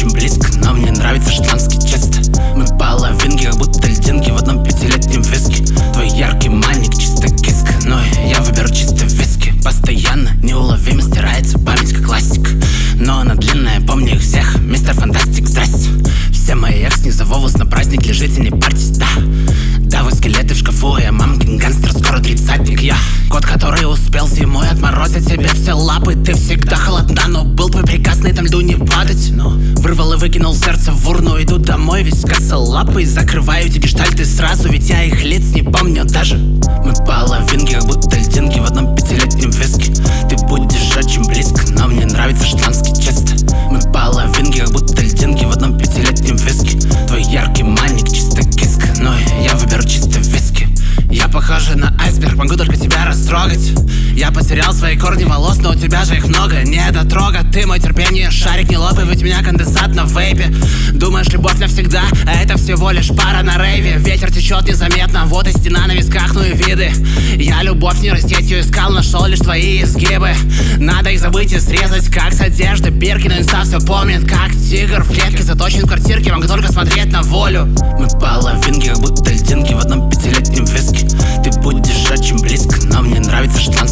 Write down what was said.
очень близко, но мне нравится шотландский чисто. Мы половинки, как будто льдинки в одном пятилетнем виске. Твой яркий манник, чисто киска, но я выберу чисто виски. Постоянно неуловимо стирается память, как классик, но она длинная, помню их всех. Мистер Фантастик, здрасте. Все мои экс не зову вас на праздник, лежите, не парьтесь, да. Да, вы скелеты в шкафу, я мамкин гангстер, скоро тридцатник. Я кот, который успел зимой отморозить себе все лапы. Ты всегда холодна, но был твой приказ на этом льду не падать. Но вырвал и выкинул сердце в урну, иду домой весь косолапый. Закрываю эти гештальты сразу, ведь я их лиц не помню даже. Мы половинки, как будто льдинки в одном пятилетнем виске. Ты будешь очень близко, но мне нравится шотландский чисто. Мы половинки, как будто льдинки в одном пятилетнем виске. Твой яркий манник, чисто киска, но я выберу чисто виски. Я похожа на айсберг, могу только тебя растрогать. Я потерял свои корни волос, но у тебя же их много. Не дотрога, ты мой терпение, шарик, не лопай, ведь у меня конденсат на вейпе. Думаешь, любовь навсегда, а это всего лишь пара на рейве. Ветер течет незаметно, вот и стена на висках, ну и виды. Я любовь не нейросетью искал, нашел лишь твои изгибы. Надо их забыть и срезать, как с одежды бирки. Но инста все помнит, как тигр в клетке, заточен в квартирке, могу только смотреть на волю. Мы половинки, как будто льдинки в одном пятилетнем виске. Ты будешь очень близко, но мне нравится шотландский